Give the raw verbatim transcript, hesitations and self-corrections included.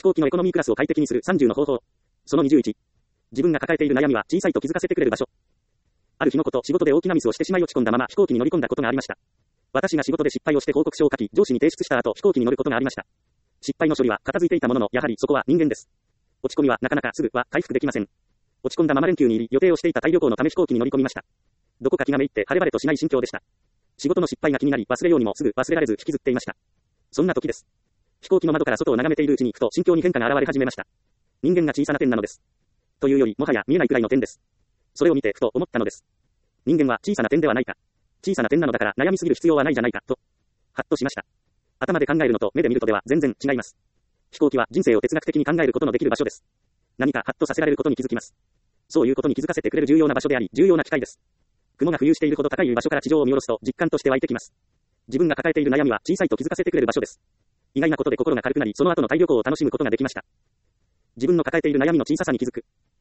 行機のエコノミークラスを快適にするさんじゅうの方法。そのにじゅういち。自分が抱えている悩みは小さいと気づかせてくれる場所。ある日のこと、仕事で大きなミスをしてしまい落ち込んだまま飛行機に乗り込んだことがありました。私が仕事で失敗をして報告書を書き、上司に提出した後、飛行機に乗ることがありました。失敗の処理は片付いていたものの、やはりそこは人間です。落ち込みはなかなかすぐは回復できません。落ち込んだまま連休に入り、予定をしていたタイ旅行のため飛行機に乗り込みました。どこか気がめいって晴れ晴れとしない心境でした。仕事の失敗が気になり、忘れようにもすぐ忘れられず引きずっていました。そんな時です。飛行機の窓から外を眺めているうちに、ふと心境に変化が現れ始めました。人間が小さな点なのです。というより、もはや見えないくらいの点です。それを見てふと思ったのです。人間は小さな点ではないか。小さな点なのだから悩みすぎる必要はないじゃないか、と。はっとしました。頭で考えるのと目で見るとでは全然違います。飛行機は人生を哲学的に考えることのできる場所です。何かハッとさせられることに気づきます。そういうことに気づかせてくれる重要な場所であり、重要な機会です。雲が浮遊しているほど高い場所から地上を見下ろすと実感として湧いてきます。自分が抱えている悩みは小さいと気づかせてくれる場所です。意外なことで心が軽くなり、その後のタイ旅行を楽しむことができました。自分の抱えている悩みの小ささに気づく。